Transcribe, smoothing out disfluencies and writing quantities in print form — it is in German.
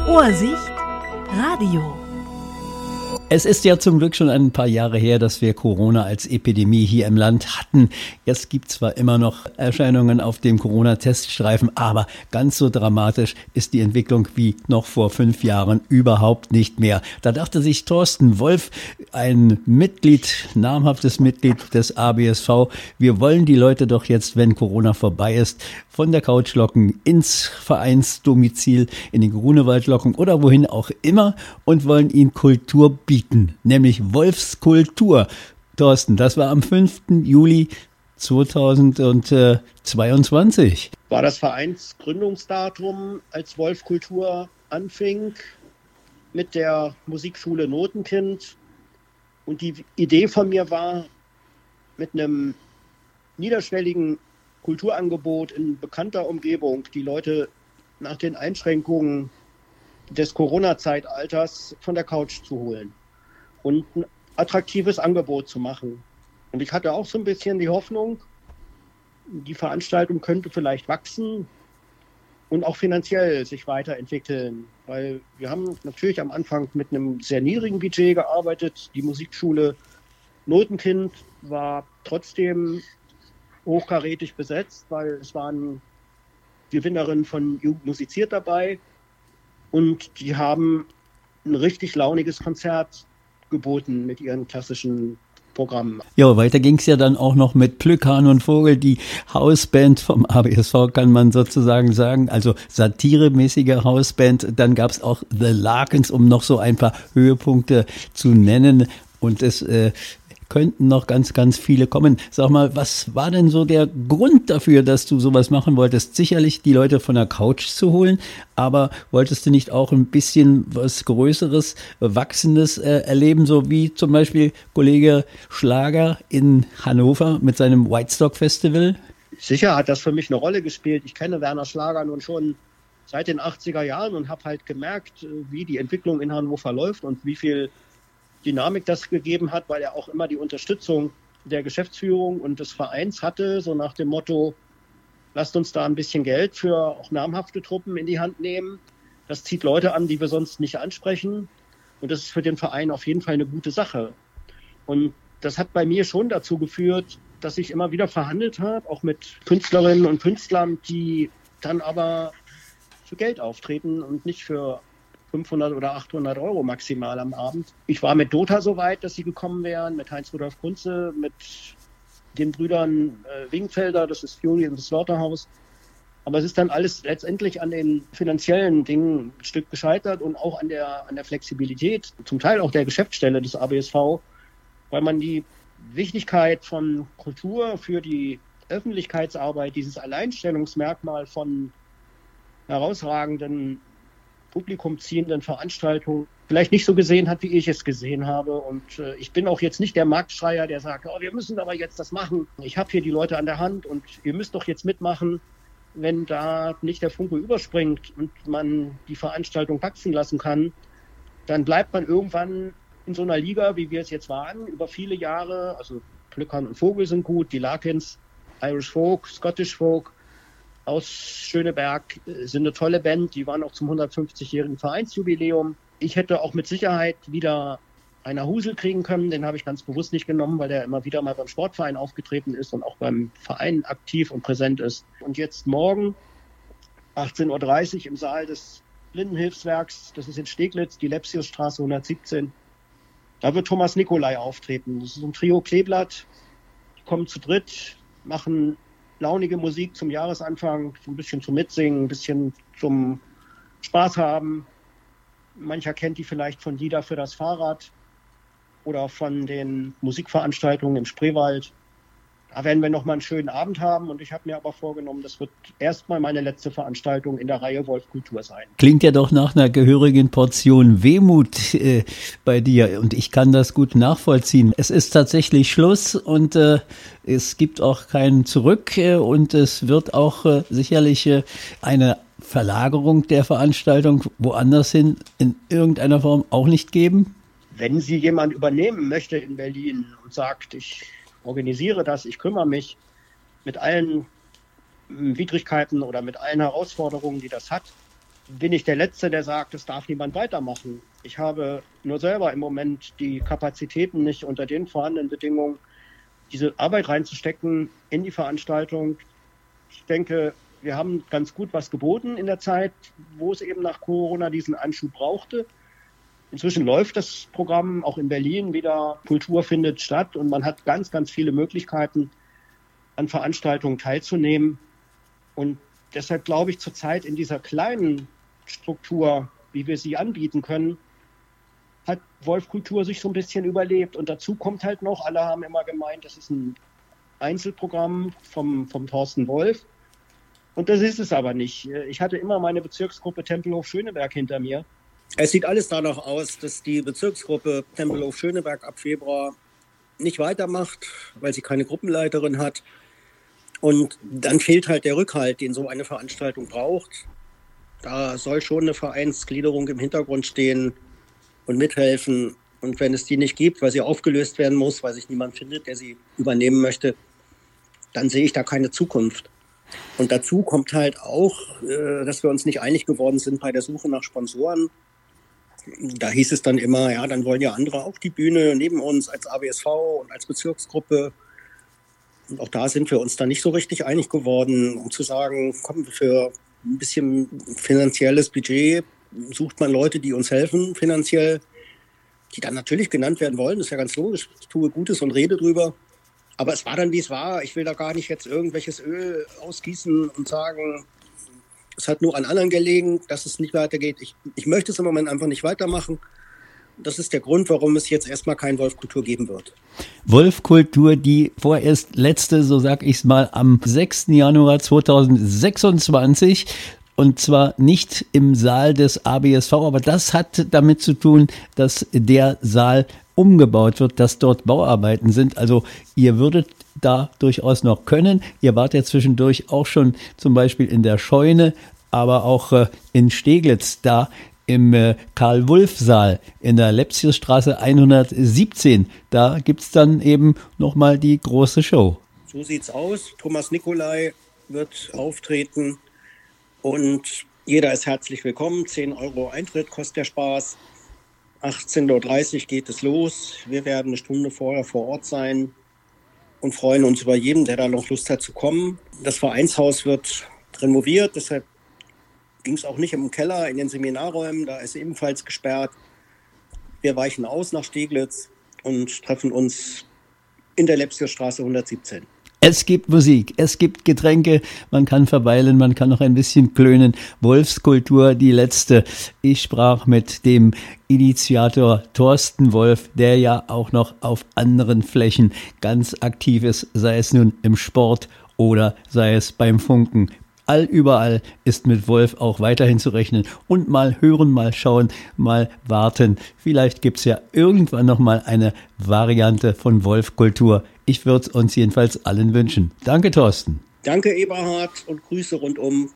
Ohrsicht Radio. Es ist ja zum Glück schon ein paar Jahre her, dass wir Corona als Epidemie hier im Land hatten. Es gibt zwar immer noch Erscheinungen auf dem Corona-Teststreifen, aber ganz so dramatisch ist die Entwicklung wie noch vor 5 Jahren überhaupt nicht mehr. Da dachte sich Thorsten Wolf, ein namhaftes Mitglied des ABSV, wir wollen die Leute doch jetzt, wenn Corona vorbei ist, von der Couch locken ins Vereinsdomizil, in den Grunewald locken oder wohin auch immer und wollen ihnen Kultur bieten, nämlich Wolfskultur. Thorsten, das war am 5. Juli 2022. War das Vereinsgründungsdatum, als Wolfskultur anfing mit der Musikschule Notenkind. Und die Idee von mir war, mit einem niederschwelligen Kulturangebot in bekannter Umgebung die Leute nach den Einschränkungen des Corona-Zeitalters von der Couch zu holen und ein attraktives Angebot zu machen. Und ich hatte auch so ein bisschen die Hoffnung, die Veranstaltung könnte vielleicht wachsen und auch finanziell sich weiterentwickeln, weil wir haben natürlich am Anfang mit einem sehr niedrigen Budget gearbeitet. Die Musikschule Notenkind war trotzdem hochkarätig besetzt, weil es waren Gewinnerinnen von Jugend musiziert dabei und die haben ein richtig launiges Konzert geboten mit ihren klassischen Programmen. Ja, weiter ging es ja dann auch noch mit Plückhahn und Vogel, die Hausband vom ABSV, kann man sozusagen sagen, also satiremäßige Hausband. Dann gab es auch The Larkins, um noch so ein paar Höhepunkte zu nennen, und es könnten noch ganz, ganz viele kommen. Sag mal, was war denn so der Grund dafür, dass du sowas machen wolltest? Sicherlich die Leute von der Couch zu holen, aber wolltest du nicht auch ein bisschen was Größeres, Wachsendes erleben, so wie zum Beispiel Kollege Schlager in Hannover mit seinem Whitestock Festival? Sicher hat das für mich eine Rolle gespielt. Ich kenne Werner Schlager nun schon seit den 80er Jahren und habe halt gemerkt, wie die Entwicklung in Hannover läuft und wie viel Dynamik das gegeben hat, weil er auch immer die Unterstützung der Geschäftsführung und des Vereins hatte, so nach dem Motto, lasst uns da ein bisschen Geld für auch namhafte Truppen in die Hand nehmen. Das zieht Leute an, die wir sonst nicht ansprechen, und das ist für den Verein auf jeden Fall eine gute Sache. Und das hat bei mir schon dazu geführt, dass ich immer wieder verhandelt habe, auch mit Künstlerinnen und Künstlern, die dann aber für Geld auftreten und nicht für 500 oder 800 Euro maximal am Abend. Ich war mit Dota so weit, dass sie gekommen wären, mit Heinz-Rudolf Kunze, mit den Brüdern Wingfelder, das ist Fury and the Slaughterhouse. Aber es ist dann alles letztendlich an den finanziellen Dingen ein Stück gescheitert und auch an der Flexibilität, zum Teil auch der Geschäftsstelle des ABSV, weil man die Wichtigkeit von Kultur für die Öffentlichkeitsarbeit, dieses Alleinstellungsmerkmal von herausragenden publikumziehenden Veranstaltung vielleicht nicht so gesehen hat, wie ich es gesehen habe. Und ich bin auch jetzt nicht der Marktschreier, der sagt, oh, wir müssen aber jetzt das machen. Ich habe hier die Leute an der Hand und ihr müsst doch jetzt mitmachen. Wenn da nicht der Funke überspringt und man die Veranstaltung wachsen lassen kann, dann bleibt man irgendwann in so einer Liga, wie wir es jetzt waren, über viele Jahre. Also Plückhahn und Vogel sind gut, die Larkins, Irish Folk, Scottish Folk aus Schöneberg sind eine tolle Band, die waren auch zum 150-jährigen Vereinsjubiläum. Ich hätte auch mit Sicherheit wieder einen Husel kriegen können, den habe ich ganz bewusst nicht genommen, weil der immer wieder mal beim Sportverein aufgetreten ist und auch beim Verein aktiv und präsent ist. Und jetzt morgen, 18.30 Uhr im Saal des Blindenhilfswerks, das ist in Steglitz, die Lepsiusstraße 117, da wird Thomas Nicolai auftreten. Das ist ein Trio Kleeblatt, die kommen zu dritt, machen launige Musik zum Jahresanfang, ein bisschen zum Mitsingen, ein bisschen zum Spaß haben. Mancher kennt die vielleicht von Lieder für das Fahrrad oder von den Musikveranstaltungen im Spreewald. Da werden wir nochmal einen schönen Abend haben, und ich habe mir aber vorgenommen, das wird erstmal meine letzte Veranstaltung in der Reihe Wolfskultur sein. Klingt ja doch nach einer gehörigen Portion Wehmut bei dir, und ich kann das gut nachvollziehen. Es ist tatsächlich Schluss und es gibt auch kein Zurück, und es wird auch sicherlich eine Verlagerung der Veranstaltung woanders hin in irgendeiner Form auch nicht geben. Wenn sie jemand übernehmen möchte in Berlin und sagt, ich organisiere das, ich kümmere mich mit allen Widrigkeiten oder mit allen Herausforderungen, die das hat, bin ich der Letzte, der sagt, es darf niemand weitermachen. Ich habe nur selber im Moment die Kapazitäten nicht unter den vorhandenen Bedingungen, diese Arbeit reinzustecken in die Veranstaltung. Ich denke, wir haben ganz gut was geboten in der Zeit, wo es eben nach Corona diesen Anschub brauchte. Inzwischen läuft das Programm auch in Berlin wieder. Kultur findet statt und man hat ganz, ganz viele Möglichkeiten, an Veranstaltungen teilzunehmen. Und deshalb glaube ich, zurzeit in dieser kleinen Struktur, wie wir sie anbieten können, hat Wolf Kultur sich so ein bisschen überlebt. Und dazu kommt halt noch, alle haben immer gemeint, das ist ein Einzelprogramm vom Thorsten Wolf. Und das ist es aber nicht. Ich hatte immer meine Bezirksgruppe Tempelhof-Schöneberg hinter mir. Es sieht alles danach aus, dass die Bezirksgruppe Tempelhof-Schöneberg ab Februar nicht weitermacht, weil sie keine Gruppenleiterin hat. Und dann fehlt halt der Rückhalt, den so eine Veranstaltung braucht. Da soll schon eine Vereinsgliederung im Hintergrund stehen und mithelfen. Und wenn es die nicht gibt, weil sie aufgelöst werden muss, weil sich niemand findet, der sie übernehmen möchte, dann sehe ich da keine Zukunft. Und dazu kommt halt auch, dass wir uns nicht einig geworden sind bei der Suche nach Sponsoren. Da hieß es dann immer, ja, dann wollen ja andere auch die Bühne neben uns als ABSV und als Bezirksgruppe. Und auch da sind wir uns dann nicht so richtig einig geworden, um zu sagen, komm, für ein bisschen finanzielles Budget sucht man Leute, die uns helfen finanziell, die dann natürlich genannt werden wollen. Das ist ja ganz logisch. Ich tue Gutes und rede drüber. Aber es war dann, wie es war. Ich will da gar nicht jetzt irgendwelches Öl ausgießen und sagen, es hat nur an anderen gelegen, dass es nicht weitergeht. Ich möchte es im Moment einfach nicht weitermachen. Das ist der Grund, warum es jetzt erstmal kein Wolf-Kultur geben wird. Wolf-Kultur, die vorerst letzte, so sag ich's mal, am 6. Januar 2026. Und zwar nicht im Saal des ABSV, aber das hat damit zu tun, dass der Saal umgebaut wird, dass dort Bauarbeiten sind. Also ihr würdet da durchaus noch können. Ihr wart ja zwischendurch auch schon zum Beispiel in der Scheune, aber auch in Steglitz da im Karl-Wulff-Saal in der Lepsiusstraße 117. Da gibt's dann eben nochmal die große Show. So sieht's aus. Thomas Nicolai wird auftreten und jeder ist herzlich willkommen. 10 € Eintritt kostet der Spaß. 18:30 Uhr geht es los. Wir werden eine Stunde vorher vor Ort sein und freuen uns über jeden, der da noch Lust hat zu kommen. Das Vereinshaus wird renoviert, deshalb ging es auch nicht im Keller, in den Seminarräumen, da ist ebenfalls gesperrt. Wir weichen aus nach Steglitz und treffen uns in der Lepsiusstraße 117. Es gibt Musik, es gibt Getränke, man kann verweilen, man kann noch ein bisschen klönen. Wolfskultur, die letzte. Ich sprach mit dem Initiator Thorsten Wolf, der ja auch noch auf anderen Flächen ganz aktiv ist, sei es nun im Sport oder sei es beim Funken. Überall ist mit Wolf auch weiterhin zu rechnen und mal hören, mal schauen, mal warten. Vielleicht gibt's ja irgendwann nochmal eine Variante von Wolfkultur. Ich würde es uns jedenfalls allen wünschen. Danke, Thorsten. Danke, Eberhard, und Grüße rundum.